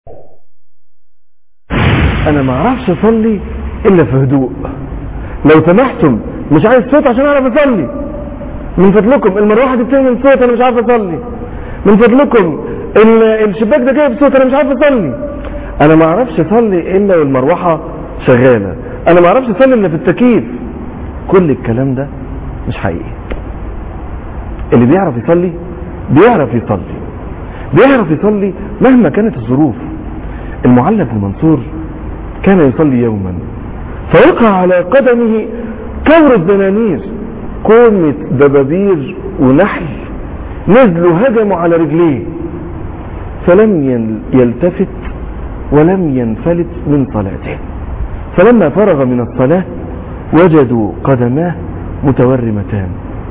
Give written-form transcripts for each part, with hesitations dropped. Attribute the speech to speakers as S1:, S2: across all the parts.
S1: انا ما اعرفش اصلي الا في هدوء. لو سمحتم مش عايز صوت عشان اعرف اصلي. من فضلكم المروحه دي بتعمل صوت انا مش عارف اصلي. من فضلكم الشباك ده جايب صوت انا مش عارف اصلي. انا ما اعرفش اصلي الا والمروحه شغاله. انا ما اعرفش اصلي الا في التكييف. كل الكلام ده مش حقيقي. اللي بيعرف يصلي بيعرف يصلي، بيعرف يصلي مهما كانت الظروف. المعلى بن منصور كان يصلي يوما فوقع على قدمه كور الدنانير، كومة دبابير ونحل نزلوا هجموا على رجليه، فلم يلتفت ولم ينفلت من صلاته. فلما فرغ من الصلاة وجدوا قدماه متورمتان.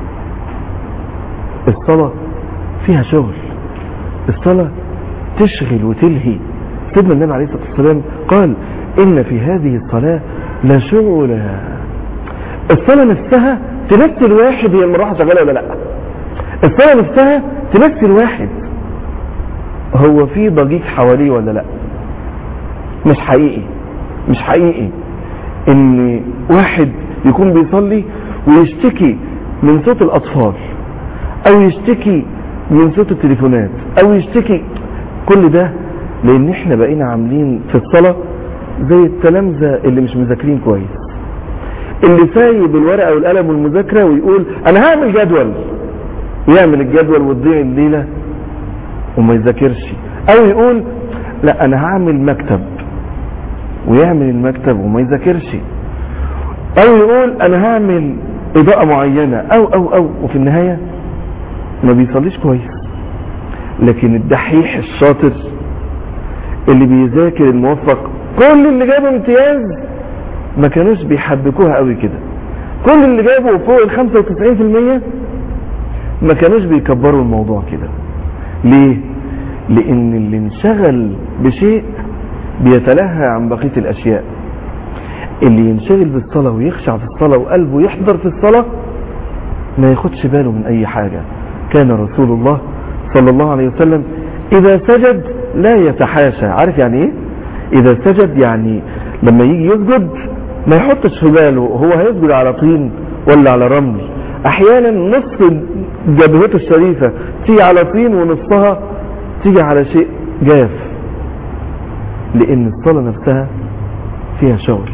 S1: الصلاة فيها شغل، الصلاة تشغل وتلهي. سيدنا النبي عليه الصلاة والسلام قال إن في هذه الصلاة لشغلا. الصلاة نفسها تنسي الواحد هي المروحة شغالة ولا لا. الصلاة نفسها تنسي الواحد هو في ضجيج حواليه ولا لا. مش حقيقي، مش حقيقي ان واحد يكون بيصلي ويشتكي من صوت الاطفال او يشتكي من صوت التليفونات او يشتكي. كل ده لان احنا بقينا عاملين في الصلاة زي التلامذة اللي مش مذاكرين كويس، اللي سايب الورقة والقلم والمذاكرة ويقول انا هعمل جدول، يعمل الجدول وتضيع الليلة وما يذاكرش. او يقول لا انا هعمل مكتب ويعمل المكتب وما يذاكرش. او يقول انا هعمل اضاءة معينة او وفي النهاية ما بيصليش كويس. لكن الدحيح الشاطر اللي بيذاكر الموفق، كل اللي جابوا امتياز ما كانوش بيحبكوها قوي كده. كل اللي جابوا فوق ال 95% ما كانوش بيكبروا الموضوع كده. ليه؟ لان اللي انشغل بشيء بيتلهى عن بقية الاشياء. اللي ينشغل بالصلاة ويخشع في الصلاة وقلبه يحضر في الصلاة ما ياخدش باله من اي حاجة. كان رسول الله صلى الله عليه وسلم اذا سجد لا يتحاشى. عارف يعني ايه؟ اذا سجد يعني لما يجي يسجد ما يحطش في باله هو هيسجد على طين ولا على رمل. احيانا نص جبهته الشريفة تيجي على طين ونصها تيجي على شيء جاف، لان الصلاة نفسها فيها شغل.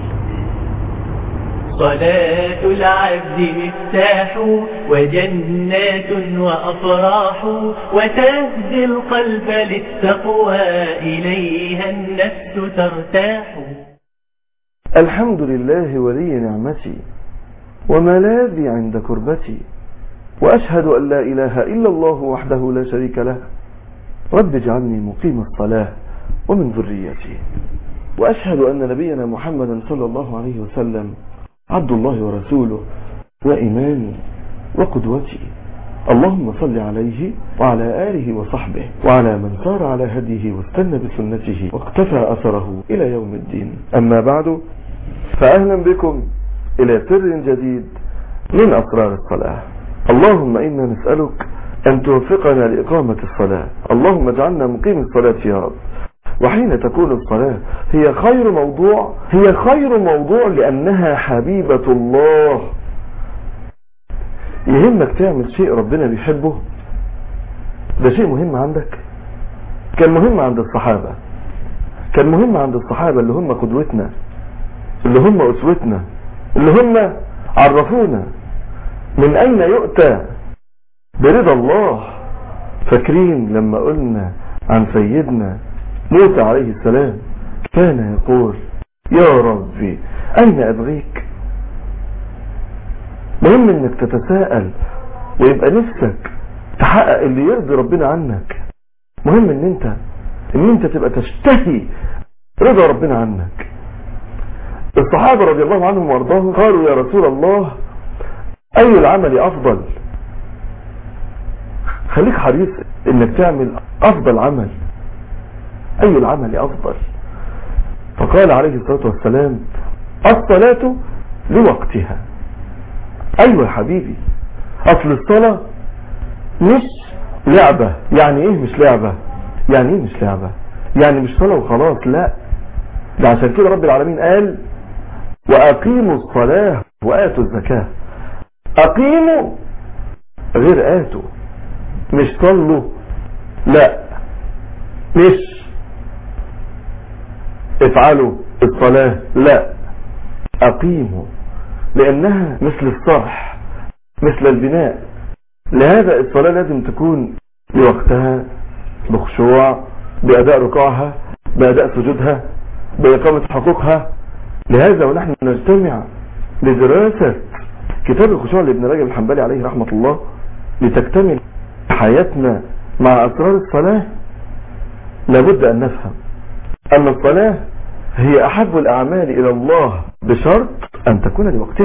S2: صلاة العبد مفتاح وجنات وأفراح وتهدي القلب للتقوى إليها النفس ترتاح.
S1: الحمد لله ولي نعمتي وملاذي عند كربتي، وأشهد أن لا إله إلا الله وحده لا شريك له، رب اجعلني مقيم الصلاة ومن ذريتي. وأشهد أن نبينا محمدا صلى الله عليه وسلم عبد الله ورسوله وإمامي وقدوتي. اللهم صل عليه وعلى آله وصحبه وعلى من سار على هديه واستنى بسنته واقتفى أثره إلى يوم الدين. أما بعد، فأهلا بكم إلى سر جديد من أسرار الصلاة. اللهم إنا نسألك أن توفقنا لإقامة الصلاة. اللهم اجعلنا مقيم الصلاة يا رب. وحين تكون الصلاة هي خير موضوع لأنها حبيبة الله. يهمك تعمل شيء ربنا بيحبه، ده شيء مهم عندك. كان مهم عند الصحابة، كان مهم عند الصحابة اللي هم قدوتنا، اللي هم أسوتنا، اللي هم عرفونا من أين يؤتى برضا الله. فاكرين لما قلنا عن سيدنا موسى عليه السلام كان يقول يا ربي أين أبغيك. مهم انك تتساءل ويبقى نفسك تحقق اللي يرضي ربنا عنك. مهم ان انت تبقى تشتهي رضا ربنا عنك. الصحابة رضي الله عنهم وارضاهم قالوا يا رسول الله اي العمل افضل؟ خليك حريص انك تعمل افضل عمل. اي العمل افضل؟ فقال عليه الصلاة والسلام الصلاة لوقتها. ايوه يا حبيبي، اصل الصلاة مش لعبة. يعني ايه مش لعبة؟ يعني مش صلاة وخلاص، لا، ده عشان كده رب العالمين قال وأقيموا الصلاة وآتوا الزكاة. أقيموا غير آتوا، مش صلوا، لا، مش افعلوا الصلاة، لا، أقيموا، لأنها مثل الصرح، مثل البناء. لهذا الصلاة لازم تكون بوقتها، بخشوع، بأداء ركوعها، بأداء سجودها، بإقامة حقوقها. لهذا ونحن نجتمع لدراسة كتاب الخشوع لابن رجب الحنبلي عليه رحمة الله لتكتمل حياتنا مع أسرار الصلاة، لابد أن نفهم أن الصلاة هي أحب الأعمال إلى الله بشرط أن تكون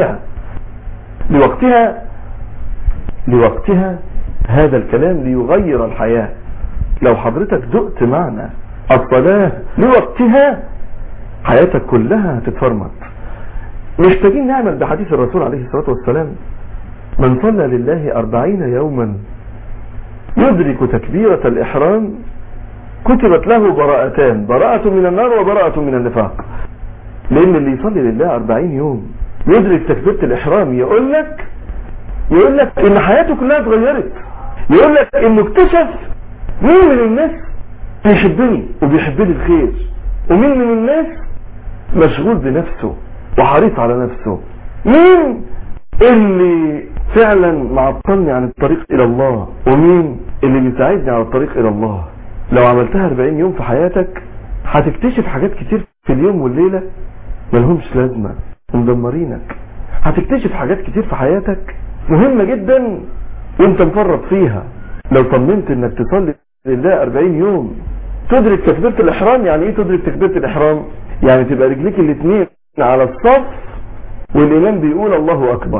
S1: لوقتها. هذا الكلام ليغير الحياة. لو حضرتك دقت معنى الصلاة لوقتها حياتك كلها هتتفرمط. محتاجين نعمل بحديث الرسول عليه الصلاة والسلام: من صلى لله 40 يوما يدرك تكبيرة الإحرام كتبت له براءتان، براءة من النار وبراءة من النفاق. لأن اللي يصلي لله 40 يوم يدرك تكبيرة الإحرام يقول لك إن حياته كلها اتغيرت، يقول لك إنه اكتشف مين من الناس بيحبني وبيحبني الخير، ومين من الناس مشغول بنفسه وحريص على نفسه، مين اللي فعلا معطلني عن الطريق إلى الله، ومين اللي بيساعدني على الطريق إلى الله. لو عملتها 40 يوم في حياتك هتكتشف حاجات كتير في اليوم والليلة ملهمش لازمة ومدمرينك. هتكتشف حاجات كتير في حياتك مهمة جدا وانت مفرط فيها. لو صممت انك تصلي لله 40 يوم تدرك تكبيرة الإحرام. يعني ايه تدرك تكبيرة الإحرام؟ يعني تبقى رجليك الاثنين على الصف والإمام بيقول الله أكبر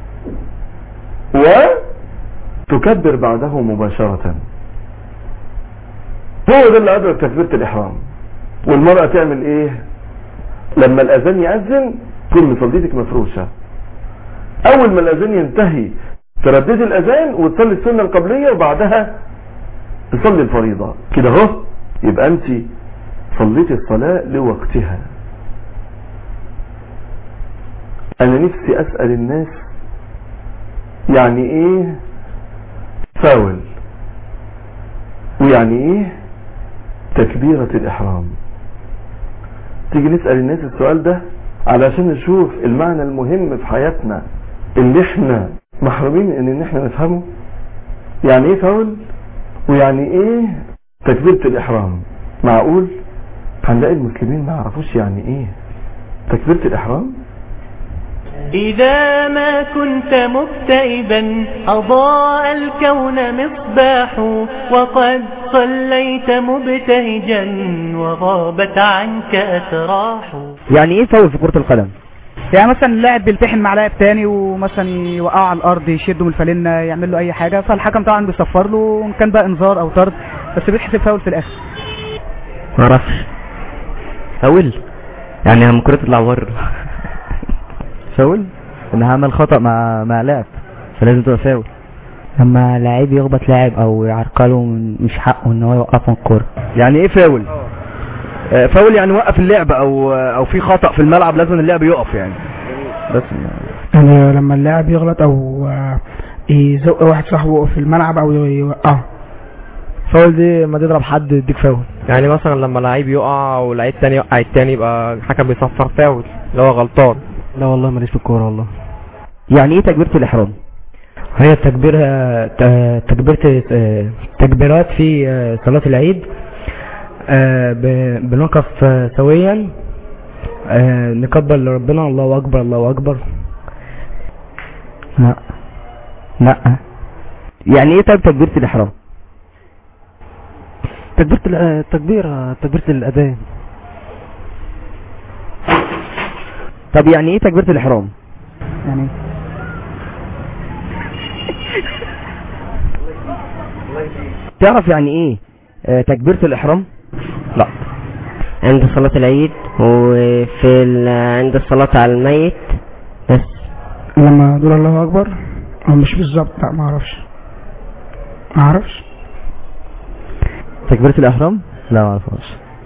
S1: وتكبر بعده مباشرة. هو ده اللي أدرك تكبيرة الإحرام. والمرأة تعمل ايه لما الأذان يأذن؟ تكون مصليتك مفروشة. أول ما الأذان ينتهي تردد الأذان وتصلي السنة القبلية وبعدها تصلي الفريضة. كده اهو يبقى أنت صليت الصلاة لوقتها. أنا نفسي أسأل الناس يعني إيه فاول، ويعني إيه تكبيرة الإحرام. تيجي نسأل الناس السؤال ده علشان نشوف المعنى المهم في حياتنا اللي احنا محرومين ان احنا نفهمه. يعني ايه فاول ويعني ايه تكبيرة الإحرام؟ معقول هنلاقي المسلمين ما يعرفوش يعني ايه تكبيرة الإحرام؟
S2: إذا ما كنت مكتئبا أضاء الكون مصباح، وقد صليت مبتهجا وغابت عنك أتراح.
S3: يعني ايه فاول في كرة القدم؟ يعني مثلا اللاعب بيلتحم مع لاعب تاني ومثلا يوقعه على الارض، يشده من الفالنة، يعمل له اي حاجة، فالحكم طبعا بيصفر له ان كان بقى انذار او طرد، بس بيتحسب فاول في الاخر.
S4: ما اعرفش. فاول يعني هم كرة العوار.
S3: فاول انها عمل خطأ مع لاعب فلازم تبقى فاول.
S5: لما لاعب يخبط لاعب او يعرقله مش حقه ان هو يوقفه الكوره.
S3: يعني ايه فاول؟ فاول يعني وقف اللعب او في خطأ في الملعب لازم اللعب يقف يعني. بس
S6: يعني لما اللاعب يغلط او يزق واحد صاحبه في الملعب او يوقعه.
S3: فاول دي لما تضرب حد يديك فاول.
S7: يعني مثلا لما لعيب يقع ولعيب تاني يوقع التاني يبقى الحكم بيصفر فاول اللي هو غلطان.
S3: لا والله ماليش في الكوره والله.
S5: يعني ايه تكبيرة الإحرام؟
S8: هي تكبيرات في صلاة العيد. بنقف سويا، نكبر لربنا الله أكبر الله أكبر.
S5: لا. يعني ايه طيب تكبيرة الإحرام؟
S3: تكبيرة الأذان.
S5: طب يعني ايه تكبيرة الإحرام؟
S6: يعني
S5: تعرف يعني ايه تكبيرة الإحرام؟
S8: لا.
S4: عند صلاة العيد وفي عند الصلاة على الميت بس.
S6: لما دول الله أكبر أو مش بالظبط؟ لا ما اعرفش.
S3: تكبيرة الإحرام؟ لا ما اعرفش.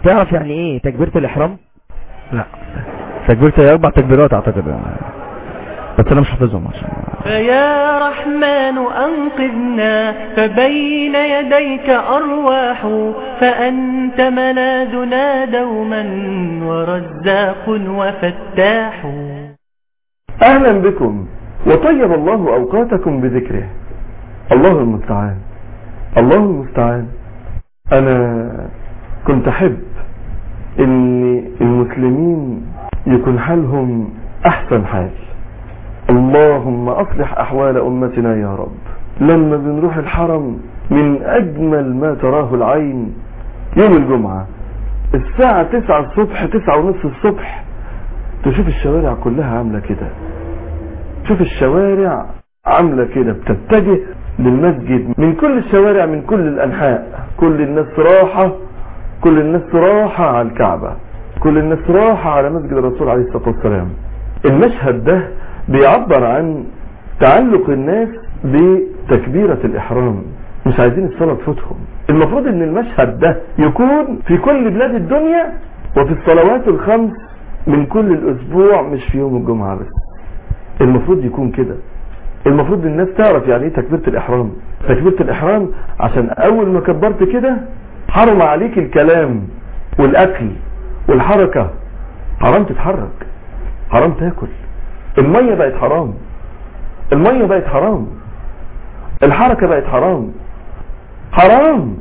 S9: تعرف يعني ايه تكبيرة الاحرام؟
S1: لا تكبيرة 4 تكبيرات اعتقد، بس انا مش حافظهم عشان.
S2: فيا رحمن أنقذنا فبين يديك أرواح، فأنت ملاذنا دوما ورزاق وفتاح.
S1: اهلا بكم وطيب الله اوقاتكم بذكره. الله المستعان، الله المستعان. انا كنت احب ان المسلمين يكون حالهم احسن حال. اللهم اصلح احوال امتنا يا رب. لما بنروح الحرم من اجمل ما تراه العين يوم الجمعة الساعة 9 الصبح 9:30 الصبح تشوف الشوارع كلها عاملة كده، شوف الشوارع عاملة كده بتتجه للمسجد من كل الشوارع من كل الانحاء. كل الناس راحة، كل الناس راحة على الكعبة، كل الناس راحة على مسجد الرسول عليه الصلاة والسلام. المشهد ده بيعبر عن تعلق الناس بتكبيرة الإحرام، مش عايزين الصلاة تفوتهم. المفروض ان المشهد ده يكون في كل بلاد الدنيا وفي الصلوات الخمس من كل الأسبوع، مش في يوم الجمعة بس. المفروض يكون كده. المفروض الناس تعرف يعني ايه تكبيرة الإحرام. تكبيرة الإحرام عشان أول ما كبرت كده حرم عليك الكلام والأكل والحركة، حرام تتحرك، حرام تاكل. المية بقت حرام، المية بقت حرام، الحركة بقت حرام، حرام.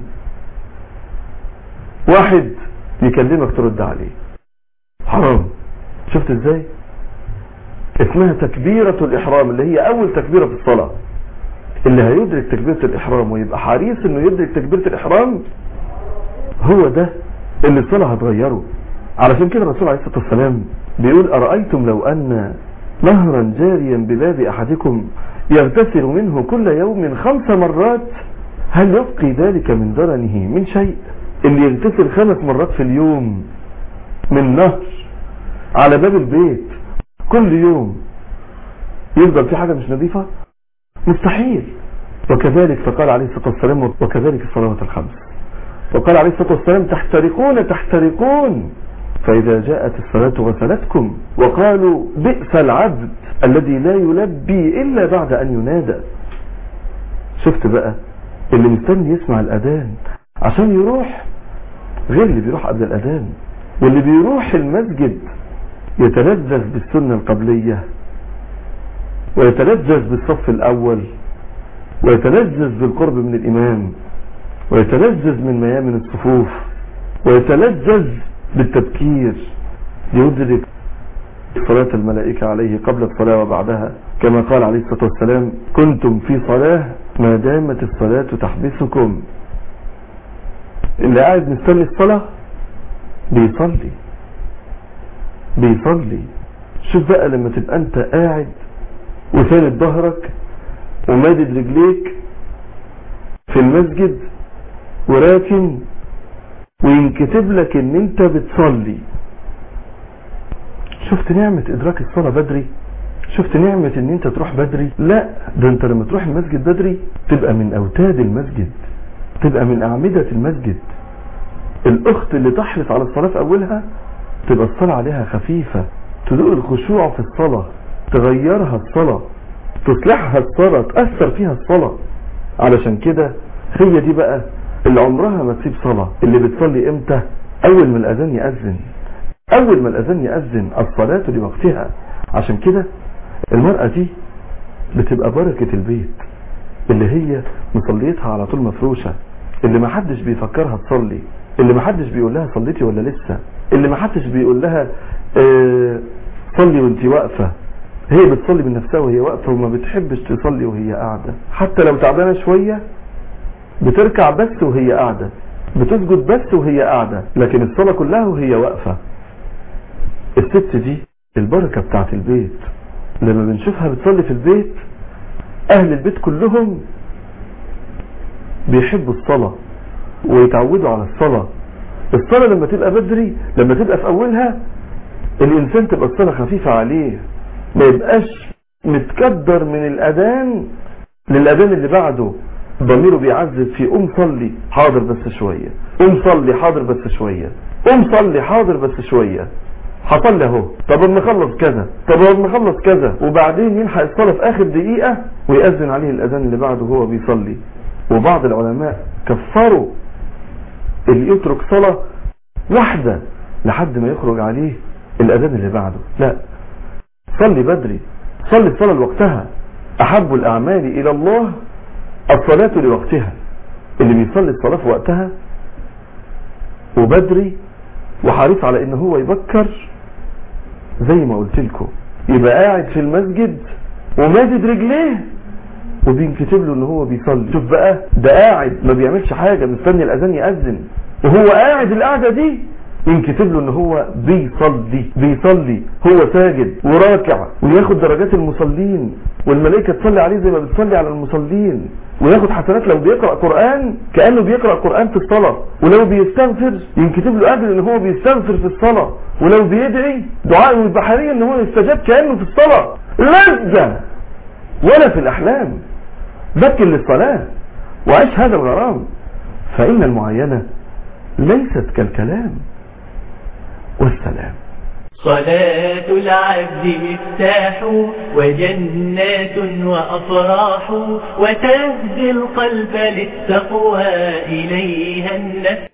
S1: واحد يكلمك ترد عليه، حرام. شفت ازاي؟ اسمها تكبيرة الإحرام اللي هي أول تكبيرة في الصلاة. اللي هيدرك تكبيرة الإحرام ويبقى حريص انه يدرك تكبيرة الإحرام هو ده اللي الصلاة هتغيره. علشان كده الرسول عليه الصلاة والسلام بيقول أرأيتم لو أن نهرا جاريا بباب أحدكم يغتسل منه كل يوم 5 مرات هل يبقي ذلك من درنه من شيء؟ اللي يغتسل 5 مرات في اليوم من نهر على باب البيت كل يوم يفضل في حاجة مش نظيفة؟ مستحيل. وكذلك فقال عليه الصلاة والسلام وكذلك الصلوات الخمس. وقال عليه الصلاة والسلام تحترقون تحترقون فإذا جاءت الصلاة غسلتكم. وقالوا بئس العبد الذي لا يلبي إلا بعد أن ينادى. شفت بقى اللي مستني يسمع الأذان عشان يروح غير اللي بيروح قبل الأذان. واللي بيروح المسجد يتلذذ بالسنة القبلية ويتلذذ بالصف الأول ويتلذذ بالقرب من الإمام ويتلذذ من ميامن الصفوف ويتلذذ بالتبكير يدرك صلاة الملائكة عليه قبل الصلاة وبعدها كما قال عليه الصلاة والسلام كنتم في صلاة ما دامت الصلاة تحبسكم. اللي قاعد مستني الصلاة بيصلي بيصلي. شوف بقى لما تبقى انت قاعد وساند ظهرك ومادد رجليك في المسجد وراكن وينكتب لك ان انت بتصلي. شفت نعمة ادراك الصلاة بدري؟ شفت نعمة ان انت تروح بدري؟ لا ده انت لما تروح المسجد بدري تبقى من اوتاد المسجد، تبقى من اعمدة المسجد. الاخت اللي تحرص على الصلاة في اولها تبقى الصلاة عليها خفيفة، تدوق الخشوع في الصلاة، تغيرها الصلاة، تصلحها الصلاة، تأثر فيها الصلاة. علشان كده هي دي بقى اللي عمرها ما تسيب صلاة. اللي بتصلي امتى؟ اول ما الاذان يأذن، اول ما الاذان يأذن الصلاة لوقتها. عشان كده المرأة دي بتبقى بركة البيت اللي هي مصليتها على طول مفروشة، اللي ما حدش بيفكرها تصلي، اللي ما حدش بيقول لها صليتي ولا لسه، اللي ما حدش بيقول لها صلي وانتي واقفة. هي بتصلي من نفسها وهي واقفة وما بتحبش تصلي وهي قاعدة. حتى لو تعبانة شوية بتركع بس وهي قاعدة، بتسجد بس وهي قاعدة، لكن الصلاة كلها وهي واقفة. الست دي البركة بتاعت البيت. لما بنشوفها بتصلي في البيت اهل البيت كلهم بيحبوا الصلاة ويتعودوا على الصلاة. الصلاة لما تبقى بدري، لما تبقى في اولها الانسان تبقى الصلاة خفيفة عليه، ما يبقاش متكدر من الاذان للاذان اللي بعده. ضميره بيعذب في قوم صلي حاضر بس شوية، قوم صلي حاضر بس شوية. قوم صلي. حاضر بس شوية، هصلي اهو. طب نخلص كذا، طب نخلص كذا، وبعدين يلحق الصلاة في اخر دقيقة ويأذن عليه الاذان اللي بعده وهو بيصلي. وبعض العلماء كفروا اللي يترك صلاة واحدة لحد ما يخرج عليه الاذان اللي بعده. لا، صلي بدري، صلي الصلاة لوقتها. احب الاعمال الى الله الصلاة لوقتها. اللي بيصلي الصلاة في وقتها وبدري وحريص على ان هو يبكر، زي ما قلت لكم، يبقى قاعد في المسجد ومادد رجليه وبينكتب له ان هو بيصلي. شوف بقى، ده قاعد ما بيعملش حاجة، مستني الاذان يأذن، وهو قاعد القعدة دي ينكتب له ان هو بيصلي، هو ساجد وراكع، وياخد درجات المصلين، والملائكة تصلي عليه زي ما بتصلي على المصلين، وياخد حسنات لو بيقرأ قرآن كأنه بيقرأ قرآن في الصلاة، ولو بيستغفر ينكتب له أجر ان هو بيستغفر في الصلاة، ولو بيدعي دعاء البحرية ان هو يستجاب كأنه في الصلاة. لذة ولا في الأحلام، بكر للصلاة وعيش هذا الغرام، فإن المعاينة ليست كالكلام. والسلام.
S2: صلاة العبد مفتاح وجنات وأفراح، وتهدي القلب للتقوى إليها النفس.